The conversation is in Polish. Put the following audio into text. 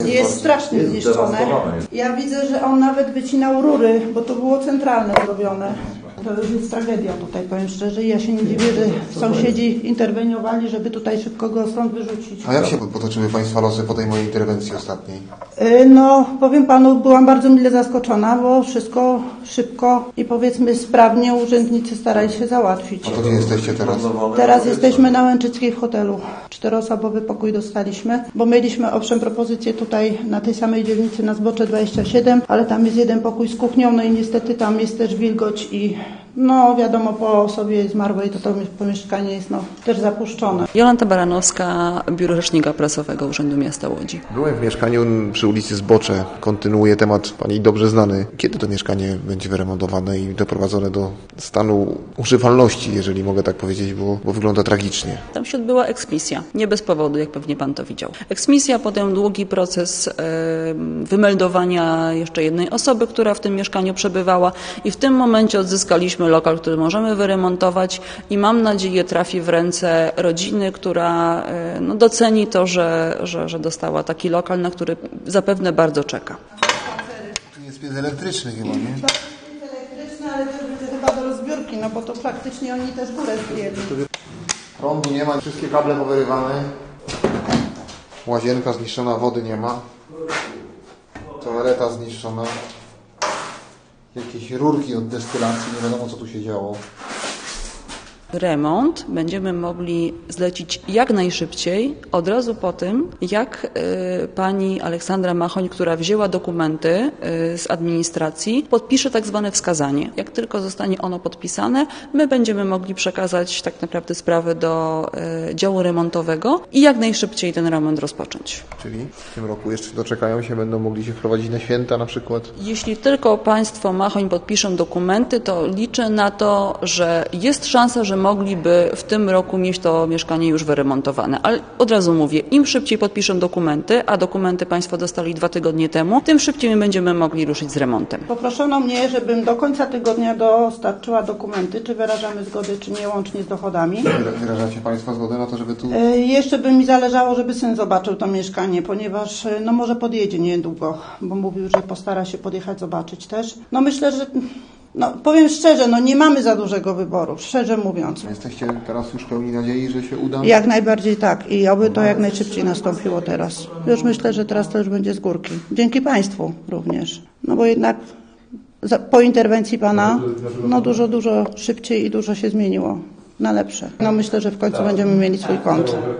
Jest strasznie zniszczone. Ja widzę, że on nawet wycinał rury, bo to było centralne zrobione. To już jest tragedia tutaj, powiem szczerze. Ja się nie dziwię, że sąsiedzi interweniowali, żeby tutaj szybko go stąd wyrzucić. A jak się potoczyły Państwa losy po tej mojej interwencji ostatniej? No, powiem Panu, byłam bardzo mile zaskoczona, bo wszystko szybko i powiedzmy sprawnie urzędnicy starali się załatwić. A to gdzie jesteście teraz? Teraz jesteśmy na Łęczyckiej w hotelu. 4-osobowy pokój dostaliśmy, bo mieliśmy owszem propozycję tutaj na tej samej dzielnicy na Zbocze 27, ale tam jest jeden pokój z kuchnią, no i niestety tam jest też wilgoć i no wiadomo, po osobie zmarłej to pomieszkanie jest też zapuszczone. Jolanta Baranowska, Biuro Rzecznika Prasowego Urzędu Miasta Łodzi. Byłem w mieszkaniu przy ulicy Zbocze. Kontynuuję temat Pani dobrze znany. Kiedy to mieszkanie będzie wyremontowane i doprowadzone do stanu używalności, jeżeli mogę tak powiedzieć, bo wygląda tragicznie? Tam się odbyła eksmisja. Nie bez powodu, jak pewnie Pan to widział. Eksmisja, potem długi proces wymeldowania jeszcze jednej osoby, która w tym mieszkaniu przebywała i w tym momencie odzyskaliśmy lokal, który możemy wyremontować i mam nadzieję trafi w ręce rodziny, która doceni to, że dostała taki lokal, na który zapewne bardzo czeka. Tu jest piec elektryczny chyba, nie? Piec elektryczny, ale też będzie chyba do rozbiórki, no bo to praktycznie oni też górę zdjęli. Prądu nie ma, wszystkie kable powyrywane. Łazienka zniszczona, wody nie ma. Toaleta zniszczona. Jakieś rurki od destylacji, nie wiadomo co tu się działo. Remont będziemy mogli zlecić jak najszybciej, od razu po tym, jak pani Aleksandra Machoń, która wzięła dokumenty z administracji, podpisze tak zwane wskazanie. Jak tylko zostanie ono podpisane, my będziemy mogli przekazać tak naprawdę sprawę do działu remontowego i jak najszybciej ten remont rozpocząć. Czyli w tym roku jeszcze doczekają się, będą mogli się wprowadzić na święta na przykład? Jeśli tylko państwo Machoń podpiszą dokumenty, to liczę na to, że jest szansa, że mogliby w tym roku mieć to mieszkanie już wyremontowane. Ale od razu mówię, im szybciej podpiszą dokumenty, a dokumenty państwo dostali 2 tygodnie temu, tym szybciej my będziemy mogli ruszyć z remontem. Poproszono mnie, żebym do końca tygodnia dostarczyła dokumenty, czy wyrażamy zgodę, czy nie, łącznie z dochodami. Wyrażacie Państwo zgodę na to, żeby tu... Jeszcze by mi zależało, żeby syn zobaczył to mieszkanie, ponieważ może podjedzie niedługo, bo mówił, że postara się podjechać, zobaczyć też. Myślę, że powiem szczerze, nie mamy za dużego wyboru, szczerze mówiąc. Jesteście teraz już pełni nadziei, że się uda? Jak najbardziej tak i oby to jak najszybciej nastąpiło teraz. Już myślę, że teraz to już będzie z górki. Dzięki Państwu również. Bo jednak po interwencji Pana dużo szybciej i dużo się zmieniło na lepsze. Myślę, że w końcu będziemy mieli swój kąt.